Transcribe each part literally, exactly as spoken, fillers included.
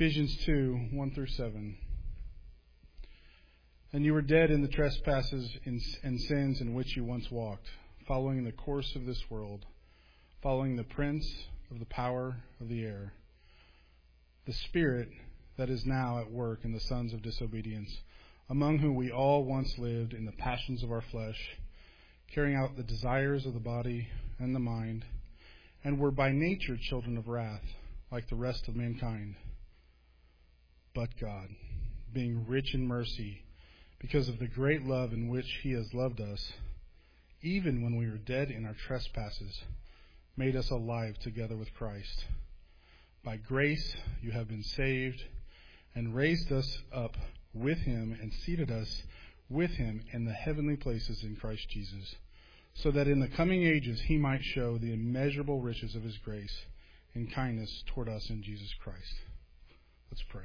Ephesians two, one through seven. And you were dead in the trespasses and sins in which you once walked, following the course of this world, following the prince of the power of the air, the spirit that is now at work in the sons of disobedience, among whom we all once lived in the passions of our flesh, carrying out the desires of the body and the mind, and were by nature children of wrath, like the rest of mankind. But God, being rich in mercy, because of the great love in which He has loved us, even when we were dead in our trespasses, made us alive together with Christ. By grace you have been saved, and raised us up with Him, and seated us with Him in the heavenly places in Christ Jesus, so that in the coming ages He might show the immeasurable riches of His grace and kindness toward us in Jesus Christ. Let's pray.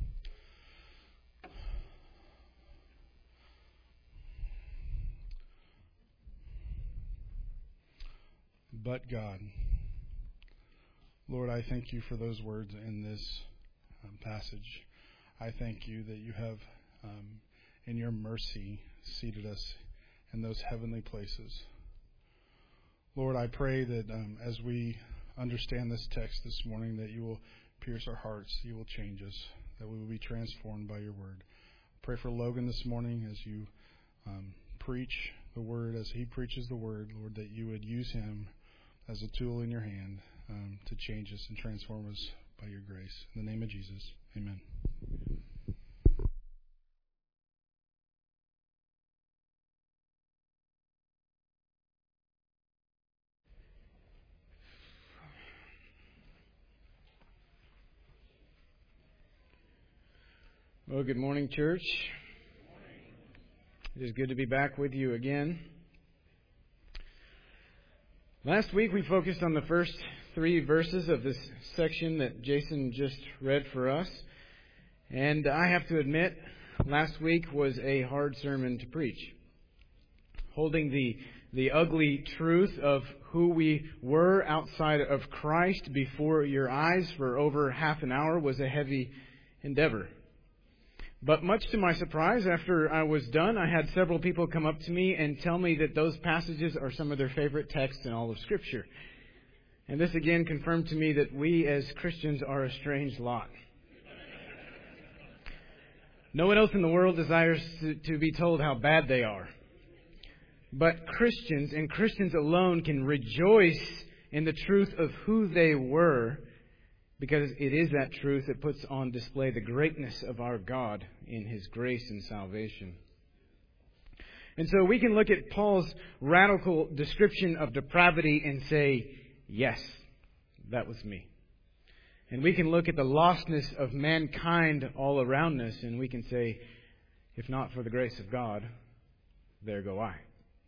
But God, Lord, I thank you for those words in this um, passage. I thank you that you have, um, in your mercy, seated us in those heavenly places. Lord, I pray that um, as we understand this text this morning, that you will pierce our hearts, you will change us, that we will be transformed by your word. I pray for Logan this morning as you um, preach the word, as he preaches the word, Lord, that you would use him as a tool in your hand um, to change us and transform us by your grace. In the name of Jesus, amen. Well, good morning, church. It is good to be back with you again. Last week we focused on the first three verses of this section that Jason just read for us. And I have to admit, last week was a hard sermon to preach. Holding the, the ugly truth of who we were outside of Christ before your eyes for over half an hour was a heavy endeavor. But much to my surprise, after I was done, I had several people come up to me and tell me that those passages are some of their favorite texts in all of Scripture. And this again confirmed to me that we as Christians are a strange lot. No one else in the world desires to, to be told how bad they are. But Christians, and Christians alone, can rejoice in the truth of who they were, because it is that truth that puts on display the greatness of our God in His grace and salvation. And so we can look at Paul's radical description of depravity and say, yes, that was me. And we can look at the lostness of mankind all around us and we can say, if not for the grace of God, there go I.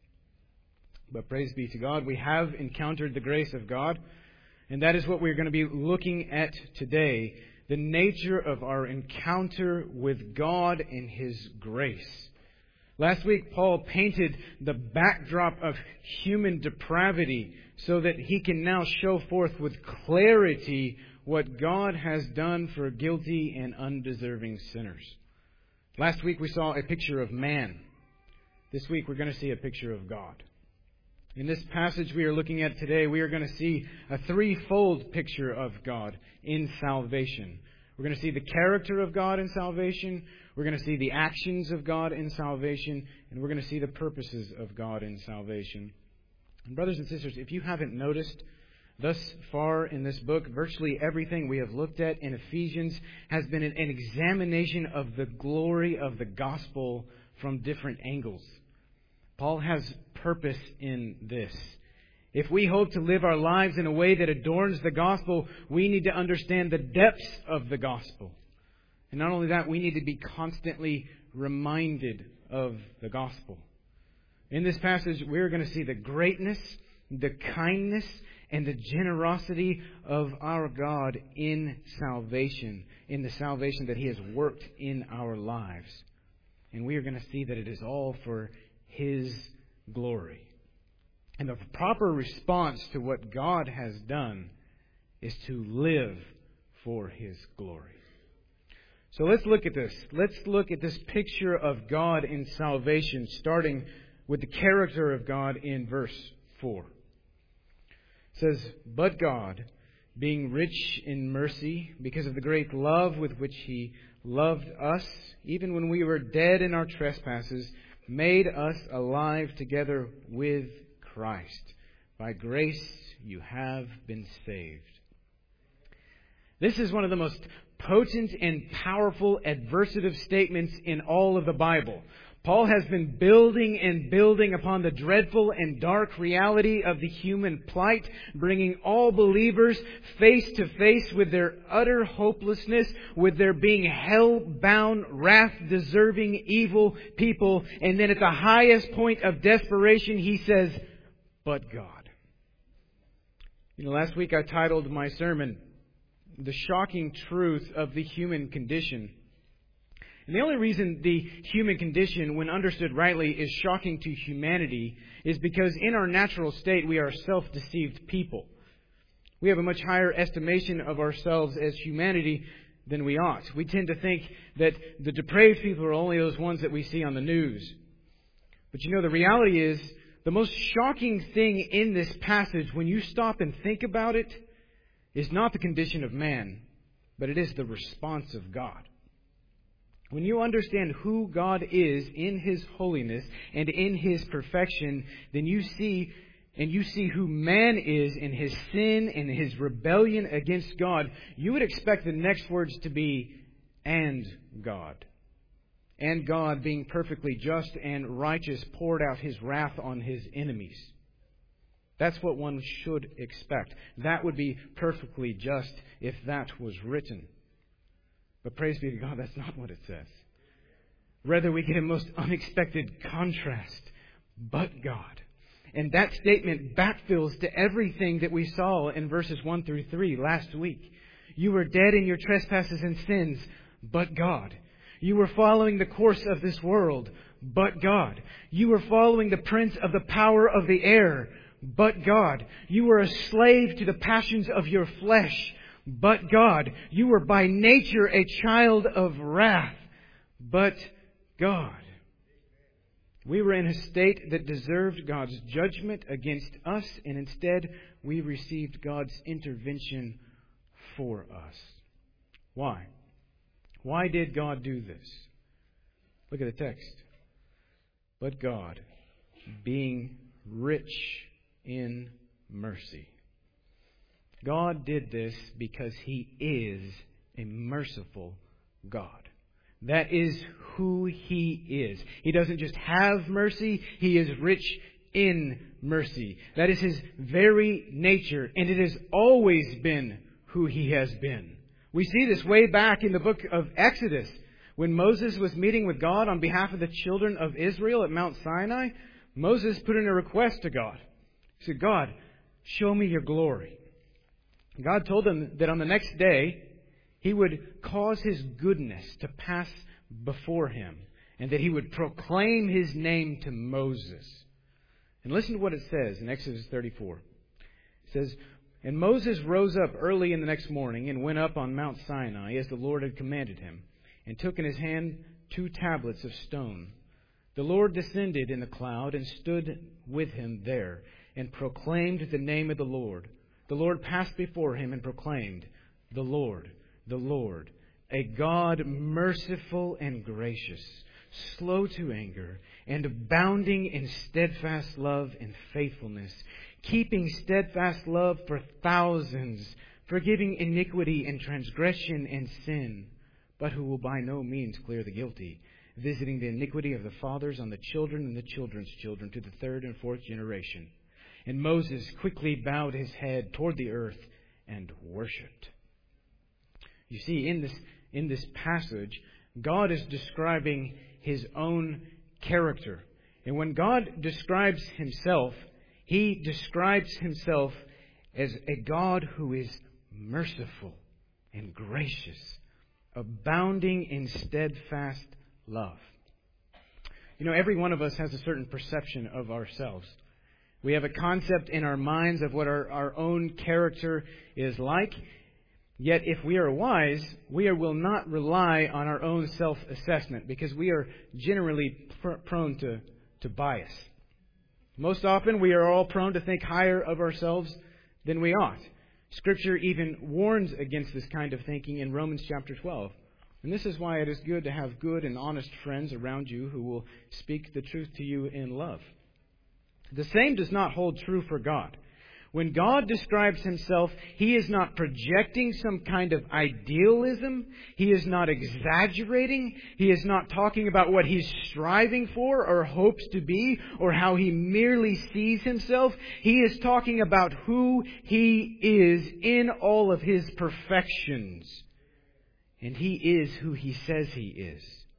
But praise be to God, we have encountered the grace of God. And that is what we're going to be looking at today, the nature of our encounter with God and His grace. Last week, Paul painted the backdrop of human depravity so that he can now show forth with clarity what God has done for guilty and undeserving sinners. Last week, we saw a picture of man. This week, we're going to see a picture of God. In this passage we are looking at today, we are going to see a threefold picture of God in salvation. We're going to see the character of God in salvation, we're going to see the actions of God in salvation, and we're going to see the purposes of God in salvation. And brothers and sisters, if you haven't noticed, thus far in this book, virtually everything we have looked at in Ephesians has been an examination of the glory of the gospel from different angles. Paul has purpose in this. If we hope to live our lives in a way that adorns the gospel, we need to understand the depths of the gospel. And not only that, we need to be constantly reminded of the gospel. In this passage, we're going to see the greatness, the kindness, and the generosity of our God in salvation, in the salvation that He has worked in our lives. And we are going to see that it is all for His glory. And the proper response to what God has done is to live for His glory. So let's look at this. Let's look at this picture of God in salvation, starting with the character of God in verse four. It says, "But God, being rich in mercy, because of the great love with which He loved us, even when we were dead in our trespasses, made us alive together with Christ. By grace you have been saved." This is one of the most potent and powerful adversative statements in all of the Bible. Paul has been building and building upon the dreadful and dark reality of the human plight, bringing all believers face to face with their utter hopelessness, with their being hell-bound, wrath-deserving, evil people. And then at the highest point of desperation, he says, "But God." You know, last week I titled my sermon, "The Shocking Truth of the Human Condition." And the only reason the human condition, when understood rightly, is shocking to humanity is because in our natural state we are self-deceived people. We have a much higher estimation of ourselves as humanity than we ought. We tend to think that the depraved people are only those ones that we see on the news. But you know, the reality is, the most shocking thing in this passage, when you stop and think about it, is not the condition of man, but it is the response of God. When you understand who God is in His holiness and in His perfection, then you see and you see who man is in his sin and his rebellion against God, you would expect the next words to be, "and God." And God, being perfectly just and righteous, poured out His wrath on His enemies. That's what one should expect. That would be perfectly just if that was written. But praise be to God, that's not what it says. Rather, we get a most unexpected contrast. But God. And that statement backfills to everything that we saw in verses one through three last week. You were dead in your trespasses and sins, but God. You were following the course of this world, but God. You were following the prince of the power of the air, but God. You were a slave to the passions of your flesh, but God. You were by nature a child of wrath, but God. We were in a state that deserved God's judgment against us, and instead we received God's intervention for us. Why? Why did God do this? Look at the text. But God, being rich in mercy. God did this because He is a merciful God. That is who He is. He doesn't just have mercy, He is rich in mercy. That is His very nature, and it has always been who He has been. We see this way back in the book of Exodus. When Moses was meeting with God on behalf of the children of Israel at Mount Sinai, Moses put in a request to God. He said, "God, show me your glory." God told him that on the next day, He would cause His goodness to pass before him, and that He would proclaim His name to Moses. And listen to what it says in Exodus thirty-four. It says, "And Moses rose up early in the next morning and went up on Mount Sinai as the Lord had commanded him, and took in his hand two tablets of stone. The Lord descended in the cloud and stood with him there, and proclaimed the name of the Lord. The Lord passed before him and proclaimed, 'The Lord, the Lord, a God merciful and gracious, slow to anger, and abounding in steadfast love and faithfulness, keeping steadfast love for thousands, forgiving iniquity and transgression and sin, but who will by no means clear the guilty, visiting the iniquity of the fathers on the children and the children's children to the third and fourth generation.' And Moses quickly bowed his head toward the earth and worshipped." You see, in this, in this passage, God is describing His own character. And when God describes Himself, He describes Himself as a God who is merciful and gracious, abounding in steadfast love. You know, every one of us has a certain perception of ourselves. We have a concept in our minds of what our, our own character is like. Yet if we are wise, we are, will not rely on our own self-assessment because we are generally pr- prone to, to bias. Most often, we are all prone to think higher of ourselves than we ought. Scripture even warns against this kind of thinking in Romans chapter twelve. And this is why it is good to have good and honest friends around you who will speak the truth to you in love. The same does not hold true for God. When God describes Himself, He is not projecting some kind of idealism. He is not exaggerating. He is not talking about what He's striving for or hopes to be or how He merely sees Himself. He is talking about who He is in all of His perfections. And He is who He says He is.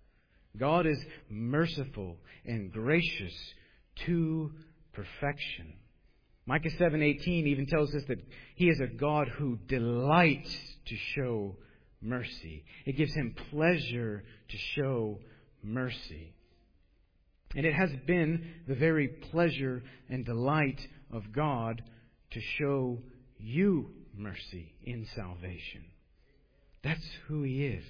God is merciful and gracious to perfection. Micah seven eighteen even tells us that He is a God who delights to show mercy. It gives Him pleasure to show mercy. And it has been the very pleasure and delight of God to show you mercy in salvation. That's who He is.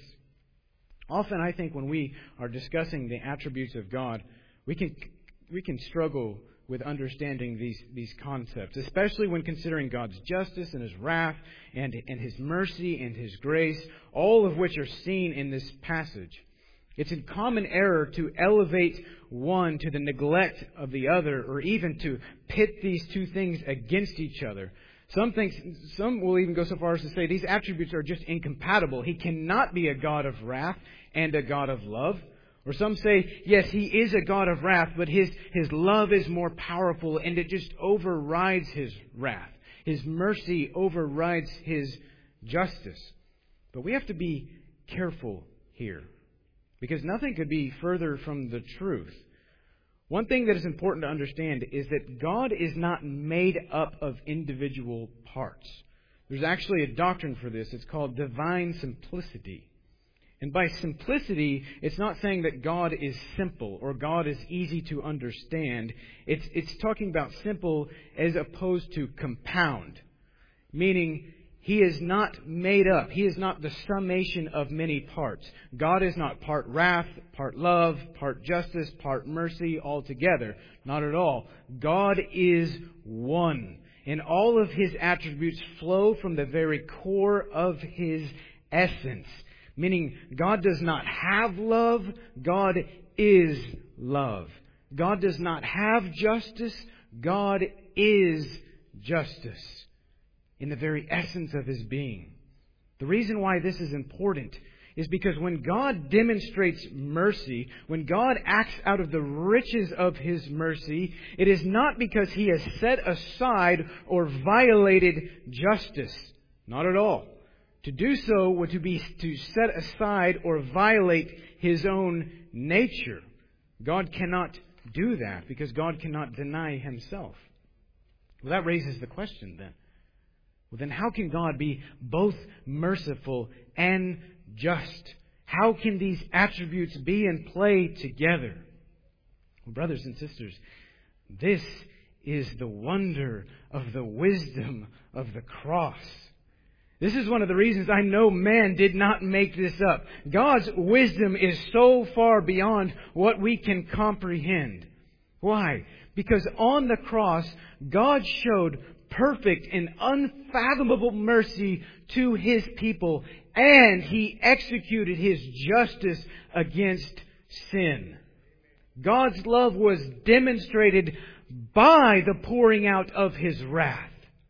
Often I think when we are discussing the attributes of God, we can we can struggle with understanding these, these concepts, especially when considering God's justice and His wrath and, and His mercy and His grace, all of which are seen in this passage. It's a common error to elevate one to the neglect of the other, or even to pit these two things against each other. Some think, some will even go so far as to say these attributes are just incompatible. He cannot be a God of wrath and a God of love. Or some say, yes, He is a God of wrath, but His, His love is more powerful and it just overrides His wrath. His mercy overrides His justice. But we have to be careful here, because nothing could be further from the truth. One thing that is important to understand is that God is not made up of individual parts. There's actually a doctrine for this. It's called divine simplicity. And by simplicity, it's not saying that God is simple or God is easy to understand. It's, it's talking about simple as opposed to compound. Meaning, He is not made up. He is not the summation of many parts. God is not part wrath, part love, part justice, part mercy altogether. Not at all. God is one. And all of His attributes flow from the very core of His essence. Meaning, God does not have love. God is love. God does not have justice. God is justice in the very essence of His being. The reason why this is important is because when God demonstrates mercy, when God acts out of the riches of His mercy, it is not because He has set aside or violated justice. Not at all. To do so would to be to set aside or violate His own nature. God cannot do that because God cannot deny Himself. Well, that raises the question then. Well, then how can God be both merciful and just? How can these attributes be in play together? Well, brothers and sisters, this is the wonder of the wisdom of the cross. This is one of the reasons I know man did not make this up. God's wisdom is so far beyond what we can comprehend. Why? Because on the cross, God showed perfect and unfathomable mercy to His people, and He executed His justice against sin. God's love was demonstrated by the pouring out of His wrath.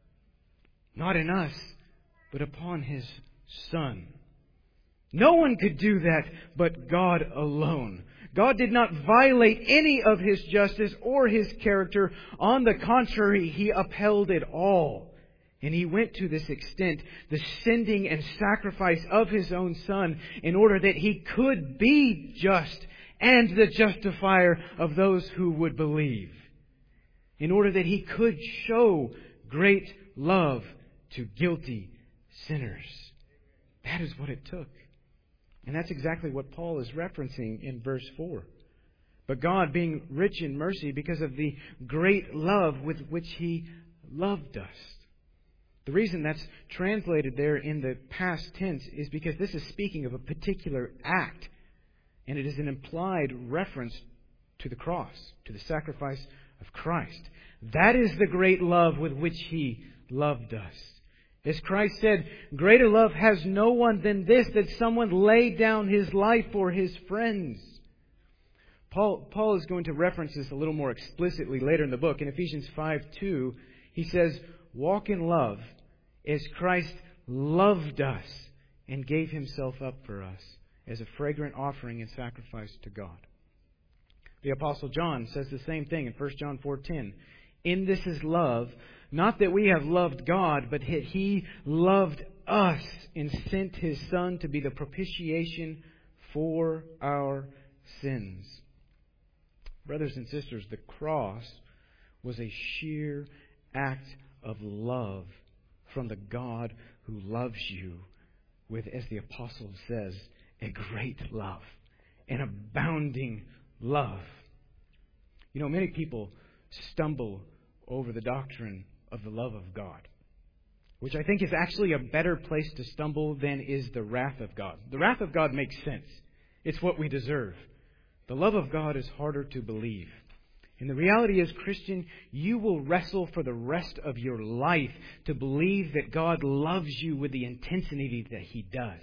Not in us, but upon His Son. No one could do that but God alone. God did not violate any of His justice or His character. On the contrary, He upheld it all. And He went to this extent, the sending and sacrifice of His own Son, in order that He could be just and the justifier of those who would believe. In order that He could show great love to guilty sinners. That is what it took. And that's exactly what Paul is referencing in verse four. But God, being rich in mercy because of the great love with which He loved us. The reason that's translated there in the past tense is because this is speaking of a particular act, and it is an implied reference to the cross, to the sacrifice of Christ. That is the great love with which He loved us. As Christ said, greater love has no one than this, that someone laid down his life for his friends. Paul, Paul is going to reference this a little more explicitly later in the book. In Ephesians five two, he says, walk in love as Christ loved us and gave Himself up for us as a fragrant offering and sacrifice to God. The Apostle John says the same thing in First John four ten. In this is love, not that we have loved God, but that He loved us and sent His Son to be the propitiation for our sins. Brothers and sisters, the cross was a sheer act of love from the God who loves you with, as the Apostle says, a great love, an abounding love. You know, many people stumble over the doctrine of the love of God, which I think is actually a better place to stumble than is the wrath of God. The wrath of God makes sense. It's what we deserve. The love of God is harder to believe. And the reality is, Christian, you will wrestle for the rest of your life to believe that God loves you with the intensity that He does.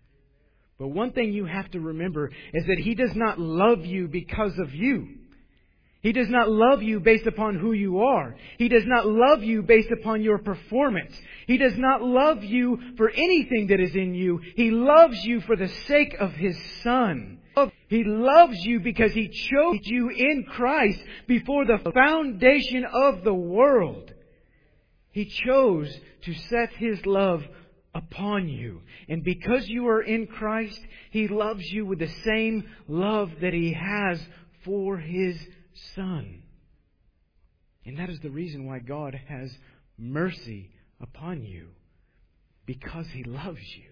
But one thing you have to remember is that He does not love you because of you. He does not love you based upon who you are. He does not love you based upon your performance. He does not love you for anything that is in you. He loves you for the sake of His Son. He loves you because He chose you in Christ before the foundation of the world. He chose to set His love upon you. And because you are in Christ, He loves you with the same love that He has for His Son. And that is the reason why God has mercy upon you. Because He loves you.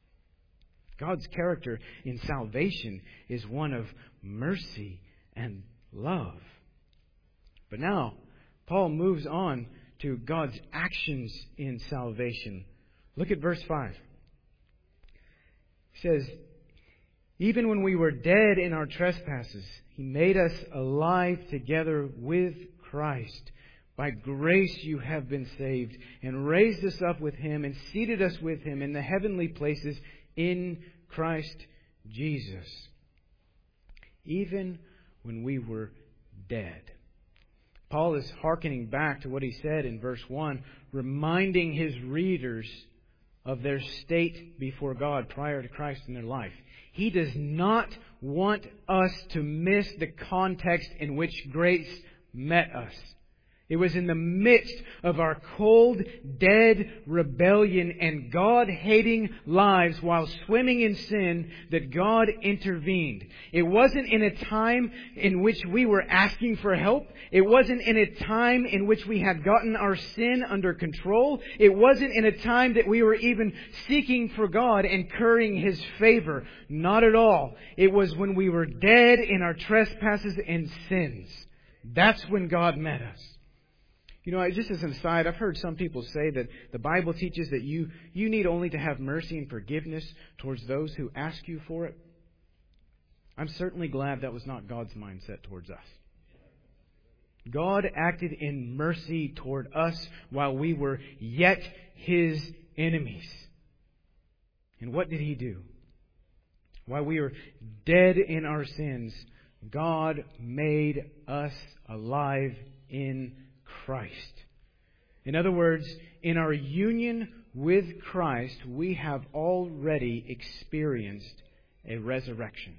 God's character in salvation is one of mercy and love. But now, Paul moves on to God's actions in salvation. Look at verse five. He says, even when we were dead in our trespasses, He made us alive together with Christ. By grace you have been saved, and raised us up with Him, and seated us with Him in the heavenly places in Christ Jesus. Even when we were dead. Paul is hearkening back to what he said in verse one, reminding his readers of their state before God prior to Christ in their life. He does not want us to miss the context in which grace met us. It was in the midst of our cold, dead rebellion and God-hating lives while swimming in sin that God intervened. It wasn't in a time in which we were asking for help. It wasn't in a time in which we had gotten our sin under control. It wasn't in a time that we were even seeking for God and currying His favor. Not at all. It was when we were dead in our trespasses and sins. That's when God met us. You know, just as an aside, I've heard some people say that the Bible teaches that you, you need only to have mercy and forgiveness towards those who ask you for it. I'm certainly glad that was not God's mindset towards us. God acted in mercy toward us while we were yet His enemies. And what did He do? While we were dead in our sins, God made us alive in Christ. In other words, in our union with Christ, we have already experienced a resurrection.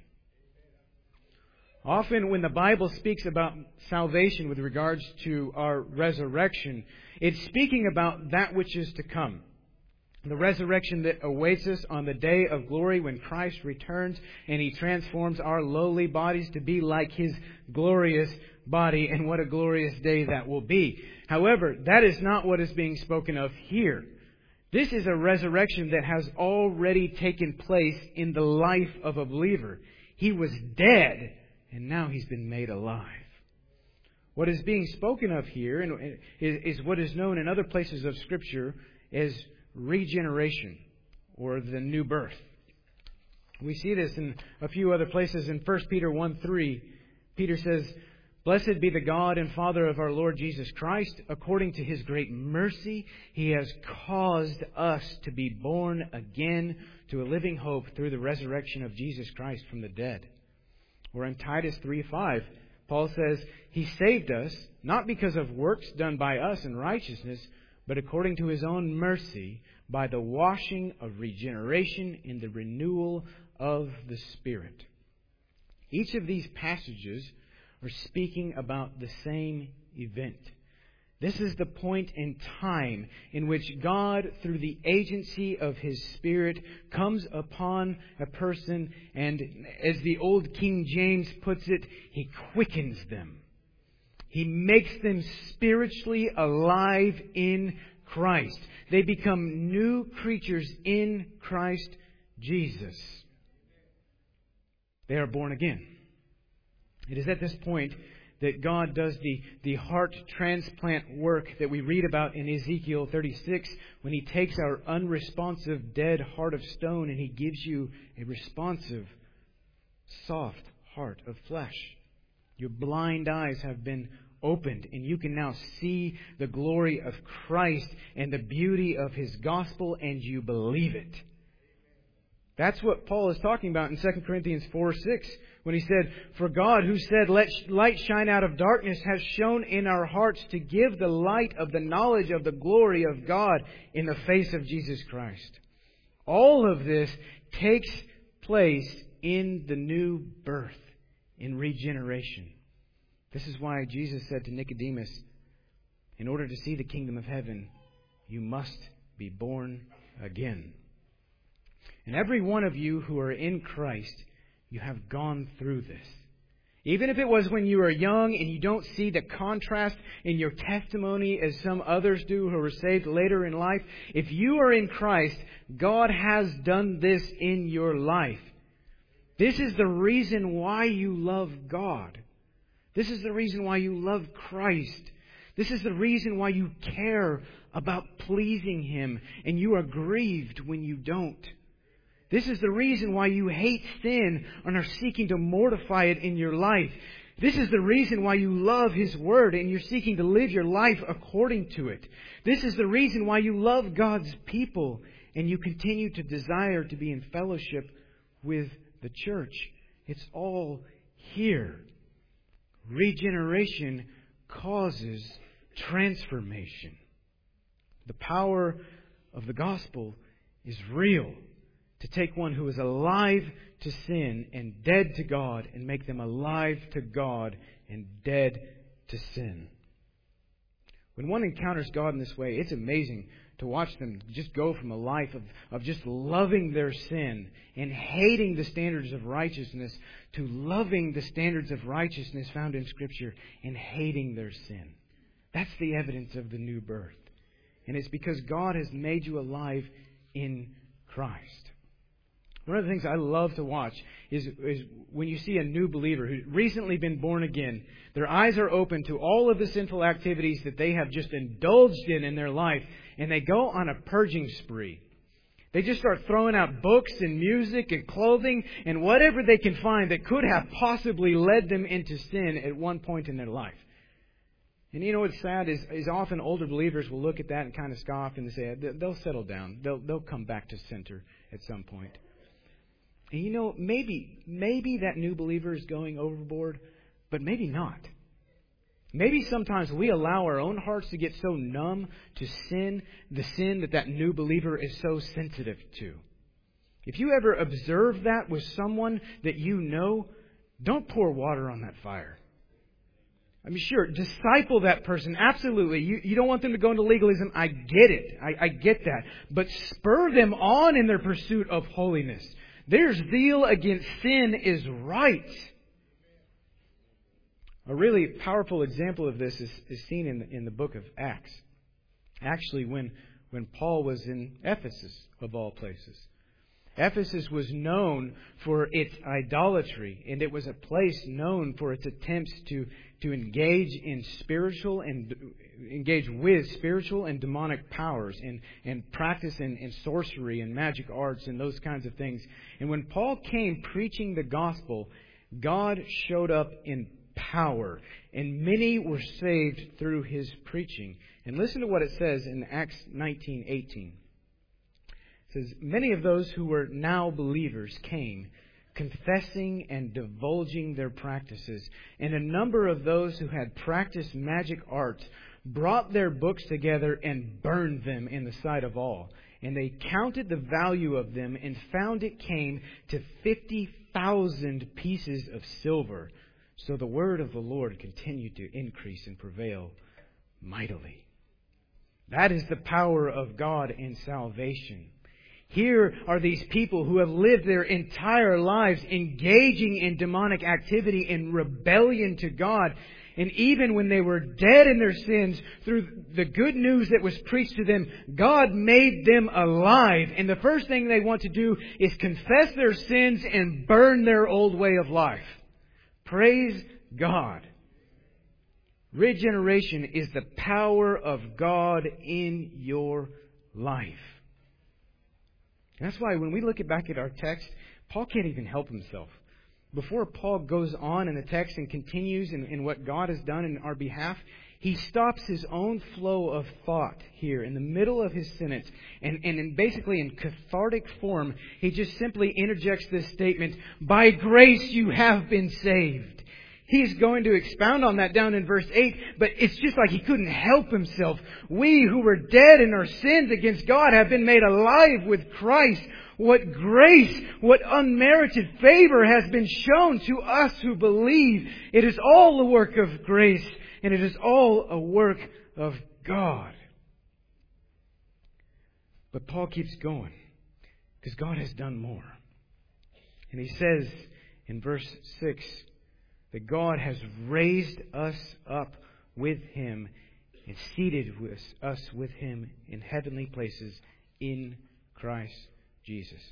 Often when the Bible speaks about salvation with regards to our resurrection, it's speaking about that which is to come. The resurrection that awaits us on the day of glory when Christ returns and He transforms our lowly bodies to be like His glorious body. And what a glorious day that will be. However, that is not what is being spoken of here. This is a resurrection that has already taken place in the life of a believer. He was dead and now He's been made alive. What is being spoken of here is what is known in other places of Scripture is regeneration, or the new birth. We see this in a few other places. In First Peter one three, Peter says, "Blessed be the God and Father of our Lord Jesus Christ. According to His great mercy, He has caused us to be born again to a living hope through the resurrection of Jesus Christ from the dead." Or in Titus three five, Paul says, "He saved us, not because of works done by us in righteousness, but according to His own mercy, by the washing of regeneration in the renewal of the Spirit." Each of these passages are speaking about the same event. This is the point in time in which God, through the agency of His Spirit, comes upon a person and, as the old King James puts it, He quickens them. He makes them spiritually alive in Christ. They become new creatures in Christ Jesus. They are born again. It is at this point that God does the, the heart transplant work that we read about in Ezekiel thirty-six, when He takes our unresponsive, dead heart of stone and He gives you a responsive, soft heart of flesh. Your blind eyes have been opened, and you can now see the glory of Christ and the beauty of His gospel, and you believe it. That's what Paul is talking about in Second Corinthians four six, when he said, "For God, who said, 'Let light shine out of darkness,' has shone in our hearts to give the light of the knowledge of the glory of God in the face of Jesus Christ." All of this takes place in the new birth, in regeneration. This is why Jesus said to Nicodemus, "In order to see the kingdom of heaven, you must be born again." And every one of you who are in Christ, you have gone through this. Even if it was when you were young and you don't see the contrast in your testimony as some others do who were saved later in life, if you are in Christ, God has done this in your life. This is the reason why you love God. This is the reason why you love Christ. This is the reason why you care about pleasing Him and you are grieved when you don't. This is the reason why you hate sin and are seeking to mortify it in your life. This is the reason why you love His Word and you're seeking to live your life according to it. This is the reason why you love God's people and you continue to desire to be in fellowship with the church. It's all here. Regeneration causes transformation. The power of the gospel is real. To take one who is alive to sin and dead to God and make them alive to God and dead to sin. When one encounters God in this way, it's amazing to watch them just go from a life of, of just loving their sin and hating the standards of righteousness to loving the standards of righteousness found in Scripture and hating their sin. That's the evidence of the new birth. And it's because God has made you alive in Christ. One of the things I love to watch is, is when you see a new believer who's recently been born again, their eyes are open to all of the sinful activities that they have just indulged in in their life, and they go on a purging spree. They just start throwing out books and music and clothing and whatever they can find that could have possibly led them into sin at one point in their life. And you know what's sad is, is often older believers will look at that and kind of scoff and say, they'll settle down. They'll, they'll come back to center at some point. And you know, maybe, maybe that new believer is going overboard, but maybe not. Maybe sometimes we allow our own hearts to get so numb to sin, the sin that that new believer is so sensitive to. If you ever observe that with someone that you know, don't pour water on that fire. I mean, sure, disciple that person. Absolutely. You, you don't want them to go into legalism. I get it. I, I get that. But spur them on in their pursuit of holiness. Their zeal against sin is right. A really powerful example of this is, is seen in the, in the book of Acts. Actually, when, when Paul was in Ephesus, of all places. Ephesus was known for its idolatry, and it was a place known for its attempts to, to engage in spiritual and engage with spiritual and demonic powers and, and practice in, in sorcery and magic arts and those kinds of things. And when Paul came preaching the gospel, God showed up in power, and many were saved through his preaching. And listen to what it says in Acts nineteen eighteen. It says, many of those who were now believers came, confessing and divulging their practices. And a number of those who had practiced magic arts brought their books together and burned them in the sight of all. And they counted the value of them and found it came to fifty thousand pieces of silver. So the word of the Lord continued to increase and prevail mightily. That is the power of God in salvation. Here are these people who have lived their entire lives engaging in demonic activity in rebellion to God. And even when they were dead in their sins, through the good news that was preached to them, God made them alive. And the first thing they want to do is confess their sins and burn their old way of life. Praise God. Regeneration is the power of God in your life. That's why when we look back at our text, Paul can't even help himself. Before Paul goes on in the text and continues in, in what God has done in our behalf, he stops his own flow of thought here in the middle of his sentence. And, and in basically in cathartic form, he just simply interjects this statement, by grace you have been saved. He's going to expound on that down in verse eight, but it's just like he couldn't help himself. We who were dead in our sins against God have been made alive with Christ. What grace, what unmerited favor has been shown to us who believe. It is all the work of grace, and it is all a work of God. But Paul keeps going, because God has done more. And he says in verse six, that God has raised us up with Him and seated with us with Him in heavenly places in Christ Jesus.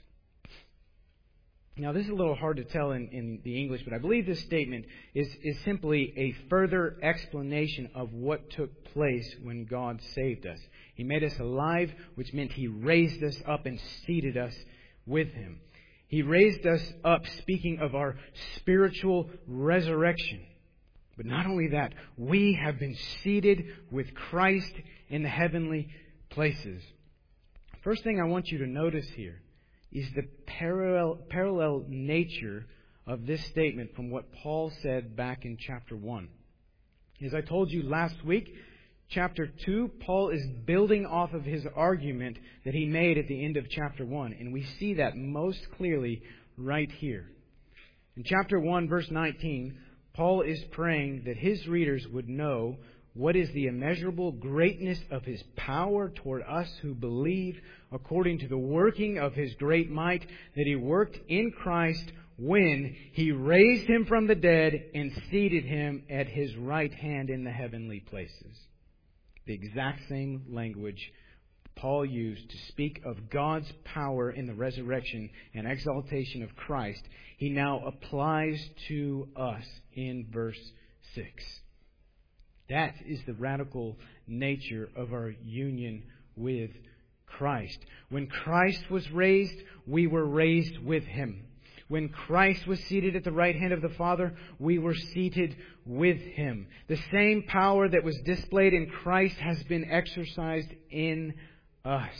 Now, this is a little hard to tell in, in the English, but I believe this statement is, is simply a further explanation of what took place when God saved us. He made us alive, which meant He raised us up and seated us with Him. He raised us up, speaking of our spiritual resurrection. But not only that, we have been seated with Christ in the heavenly places. First thing I want you to notice here is the parallel, parallel nature of this statement from what Paul said back in chapter one. As I told you last week, chapter two, Paul is building off of his argument that he made at the end of chapter one. And we see that most clearly right here. In chapter one, verse nineteen, Paul is praying that his readers would know what is the immeasurable greatness of His power toward us who believe, according to the working of His great might that He worked in Christ when He raised Him from the dead and seated Him at His right hand in the heavenly places. The exact same language Paul used to speak of God's power in the resurrection and exaltation of Christ, he now applies to us in verse six. That is the radical nature of our union with Christ. When Christ was raised, we were raised with Him. When Christ was seated at the right hand of the Father, we were seated with Him. The same power that was displayed in Christ has been exercised in us.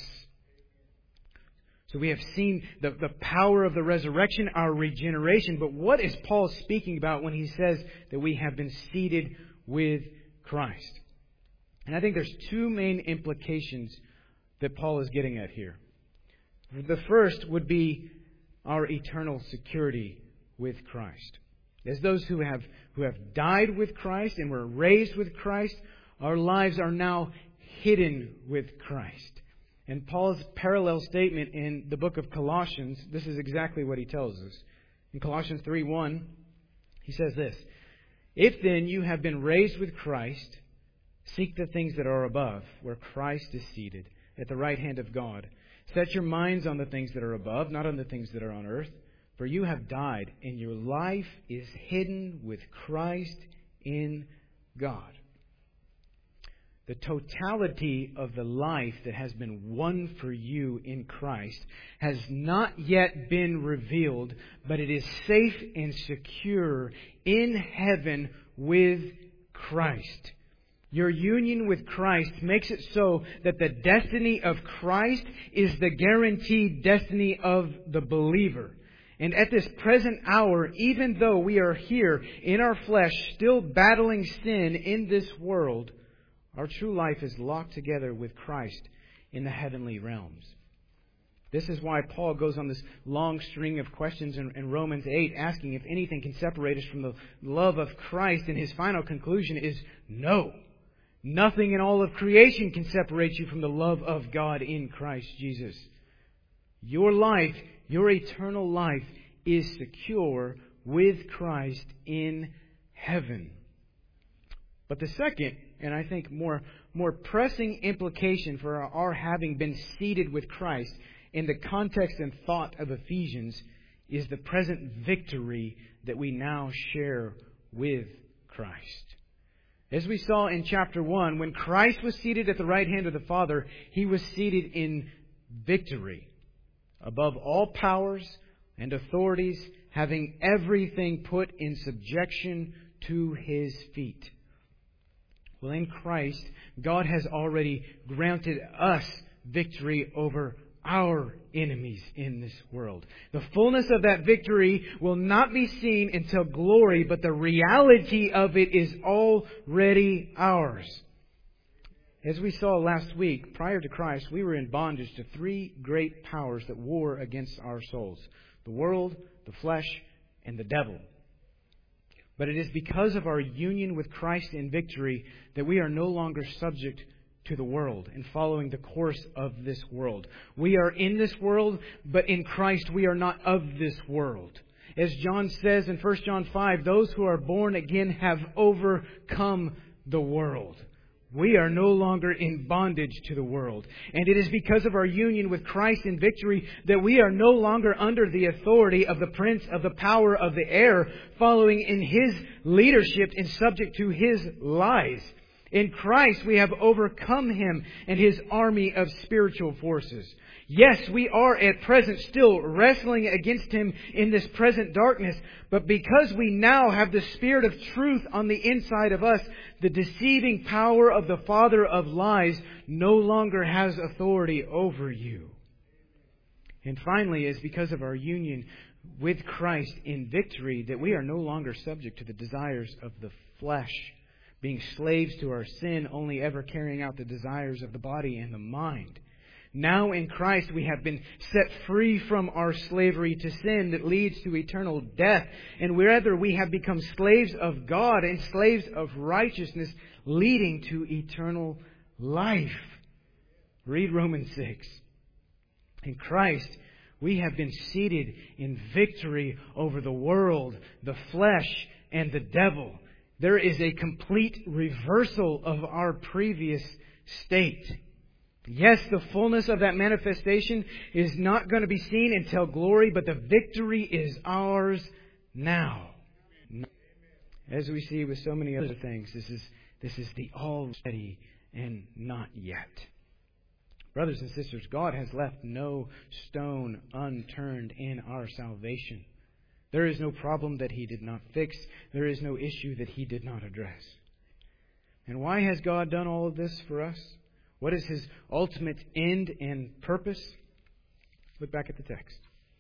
So we have seen the, the power of the resurrection, our regeneration. But what is Paul speaking about when he says that we have been seated with Christ? And I think there's two main implications that Paul is getting at here. The first would be our eternal security with Christ. As those who have who have died with Christ and were raised with Christ, our lives are now hidden with Christ. And Paul's parallel statement in the book of Colossians, this is exactly what he tells us. In Colossians three one, he says this: "If then you have been raised with Christ, seek the things that are above, where Christ is seated at the right hand of God. Set your minds on the things that are above, not on the things that are on earth. For you have died, and your life is hidden with Christ in God. The totality of the life that has been won for you in Christ has not yet been revealed, but it is safe and secure in heaven with Christ. Your union with Christ makes it so that the destiny of Christ is the guaranteed destiny of the believer. And at this present hour, even though we are here in our flesh, still battling sin in this world, our true life is locked together with Christ in the heavenly realms. This is why Paul goes on this long string of questions in, in Romans eight, asking if anything can separate us from the love of Christ. And his final conclusion is no. Nothing in all of creation can separate you from the love of God in Christ Jesus. Your life, your eternal life, is secure with Christ in heaven. But the second, and I think more, more pressing implication for our, our having been seated with Christ in the context and thought of Ephesians is the present victory that we now share with Christ. As we saw in chapter one, when Christ was seated at the right hand of the Father, He was seated in victory above all powers and authorities, having everything put in subjection to His feet. Well, in Christ, God has already granted us victory over our enemies in this world. The fullness of that victory will not be seen until glory, but the reality of it is already ours. As we saw last week, prior to Christ, we were in bondage to three great powers that war against our souls: the world, the flesh, and the devil. But it is because of our union with Christ in victory that we are no longer subject to the world and following the course of this world. We are in this world, but in Christ we are not of this world. As John says in First John five, those who are born again have overcome the world. We are no longer in bondage to the world. And it is because of our union with Christ in victory that we are no longer under the authority of the prince of the power of the air, following in his leadership and subject to his lies. In Christ we have overcome him and his army of spiritual forces. Yes, we are at present still wrestling against him in this present darkness, but because we now have the Spirit of truth on the inside of us, the deceiving power of the father of lies no longer has authority over you. And finally, it's because of our union with Christ in victory that we are no longer subject to the desires of the flesh, being slaves to our sin, only ever carrying out the desires of the body and the mind. Now in Christ we have been set free from our slavery to sin that leads to eternal death. And rather we have become slaves of God and slaves of righteousness, leading to eternal life. Read Romans six. In Christ we have been seated in victory over the world, the flesh, and the devil. There is a complete reversal of our previous state. Yes, the fullness of that manifestation is not going to be seen until glory, but the victory is ours now. As we see with so many other things, this is this is the already and not yet. Brothers and sisters, God has left no stone unturned in our salvation. There is no problem that He did not fix. There is no issue that He did not address. And why has God done all of this for us? What is His ultimate end and purpose? Look back at the text.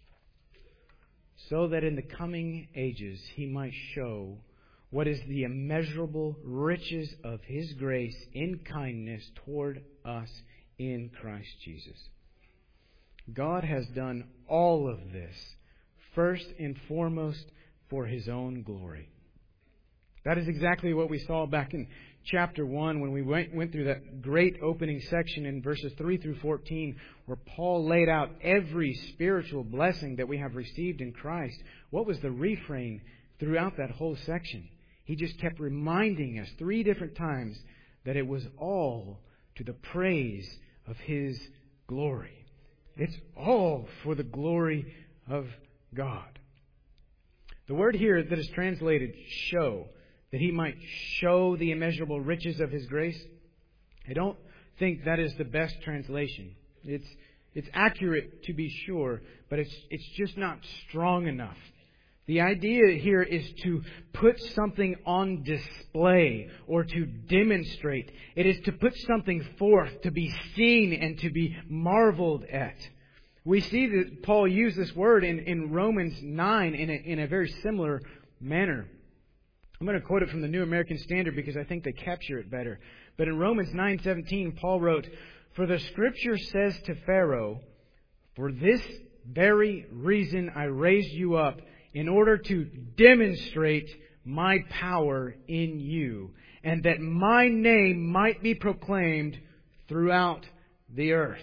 So that in the coming ages He might show what is the immeasurable riches of His grace in kindness toward us in Christ Jesus. God has done all of this first and foremost for His own glory. That is exactly what we saw back in chapter one when we went, went through that great opening section in verses three through fourteen, where Paul laid out every spiritual blessing that we have received in Christ. What was the refrain throughout that whole section? He just kept reminding us three different times that it was all to the praise of His glory. It's all for the glory of God. The word here that is translated show, that He might show the immeasurable riches of His grace, I don't think that is the best translation. It's it's accurate to be sure, but it's it's just not strong enough. The idea here is to put something on display or to demonstrate. It is to put something forth, to be seen and to be marveled at. We see that Paul used this word in, in Romans nine in a, in a very similar manner. I'm going to quote it from the New American Standard because I think they capture it better. But in Romans nine seventeen, Paul wrote, "For the Scripture says to Pharaoh, 'For this very reason I raised you up, in order to demonstrate my power in you, and that my name might be proclaimed throughout the earth.'"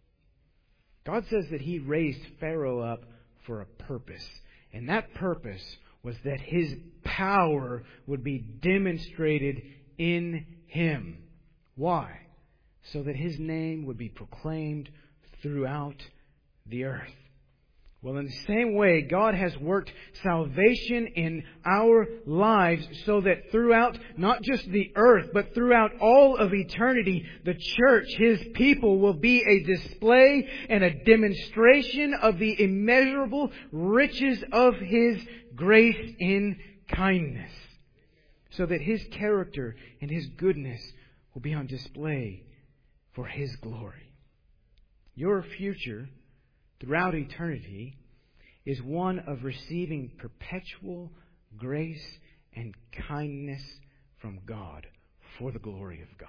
God says that He raised Pharaoh up for a purpose. And that purpose was that His power would be demonstrated in him. Why? So that His name would be proclaimed throughout the earth. Well, in the same way, God has worked salvation in our lives so that throughout not just the earth, but throughout all of eternity, the church, His people, will be a display and a demonstration of the immeasurable riches of His grace in kindness. So that His character and His goodness will be on display for His glory. Your future throughout eternity is one of receiving perpetual grace and kindness from God for the glory of God.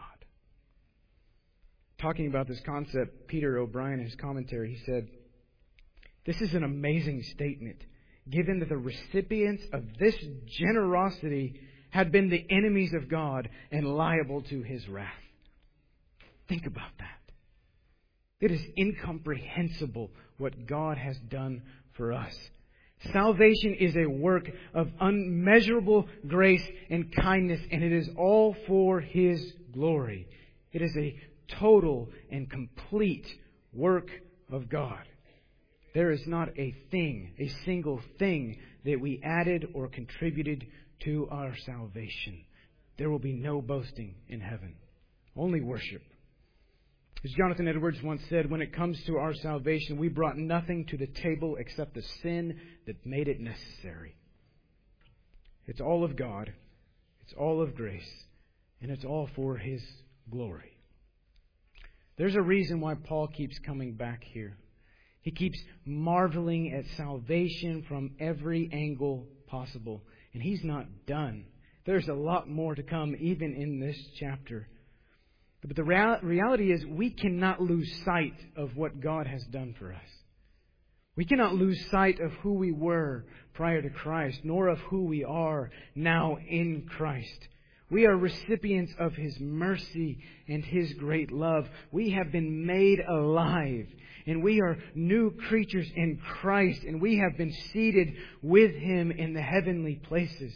Talking about this concept, Peter O'Brien, in his commentary, he said, "This is an amazing statement, given that the recipients of this generosity had been the enemies of God and liable to His wrath." Think about that. It is incomprehensible what God has done for us. Salvation is a work of unmeasurable grace and kindness, and it is all for His glory. It is a total and complete work of God. There is not a thing, a single thing that we added or contributed to our salvation. There will be no boasting in heaven, only worship. As Jonathan Edwards once said, when it comes to our salvation, we brought nothing to the table except the sin that made it necessary. It's all of God, it's all of grace, and it's all for His glory. There's a reason why Paul keeps coming back here. He keeps marveling at salvation from every angle possible. And he's not done. There's a lot more to come even in this chapter. But the real- reality is we cannot lose sight of what God has done for us. We cannot lose sight of who we were prior to Christ, nor of who we are now in Christ. We are recipients of His mercy and His great love. We have been made alive, and we are new creatures in Christ, and we have been seated with Him in the heavenly places.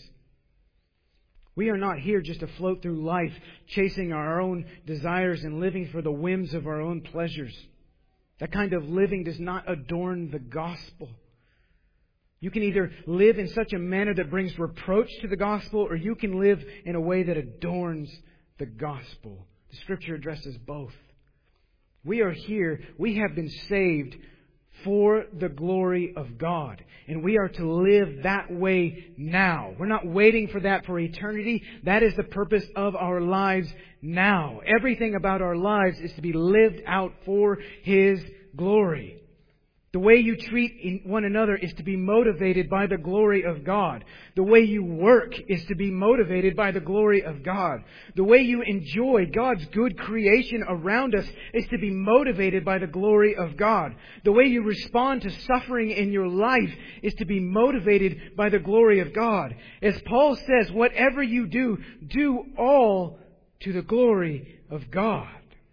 We are not here just to float through life, chasing our own desires and living for the whims of our own pleasures. That kind of living does not adorn the gospel. You can either live in such a manner that brings reproach to the gospel, or you can live in a way that adorns the gospel. The Scripture addresses both. We are here, we have been saved for the glory of God. And we are to live that way now. We're not waiting for that for eternity. That is the purpose of our lives now. Everything about our lives is to be lived out for His glory. The way you treat one another is to be motivated by the glory of God. The way you work is to be motivated by the glory of God. The way you enjoy God's good creation around us is to be motivated by the glory of God. The way you respond to suffering in your life is to be motivated by the glory of God. As Paul says, whatever you do, do all to the glory of God.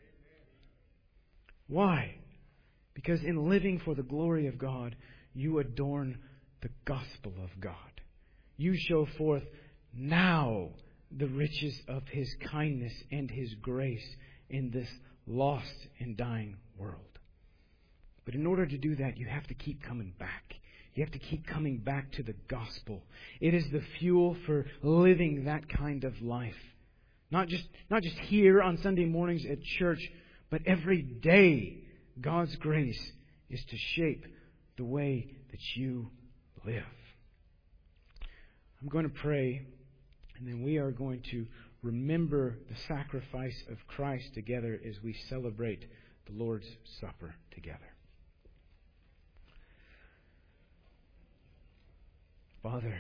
Why? Because in living for the glory of God, you adorn the gospel of God. You show forth now the riches of His kindness and His grace in this lost and dying world. But in order to do that, you have to keep coming back. You have to keep coming back to the gospel. It is the fuel for living that kind of life. Not just, not just here on Sunday mornings at church, but every day God's grace is to shape the way that you live. I'm going to pray, and then we are going to remember the sacrifice of Christ together as we celebrate the Lord's Supper together. Father,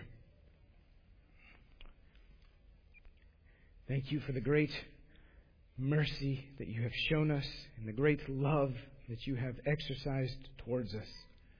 thank you for the great mercy that you have shown us and the great love that you have exercised towards us.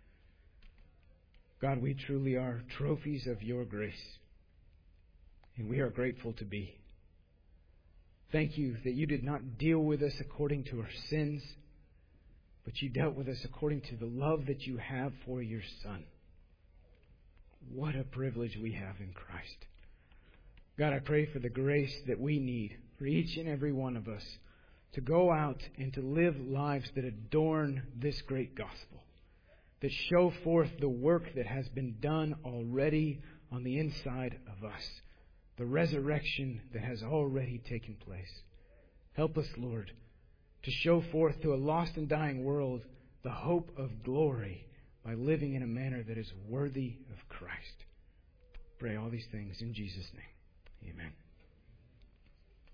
God, we truly are trophies of your grace, and we are grateful to be. Thank you that you did not deal with us according to our sins, but you dealt with us according to the love that you have for your Son. What a privilege we have in Christ. God, I pray for the grace that we need for each and every one of us to go out and to live lives that adorn this great gospel, that show forth the work that has been done already on the inside of us, the resurrection that has already taken place. Help us, Lord, to show forth to a lost and dying world the hope of glory by living in a manner that is worthy of Christ. Pray all these things in Jesus' name. Amen.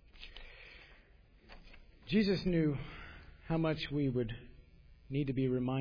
Jesus knew how much we would need to be reminded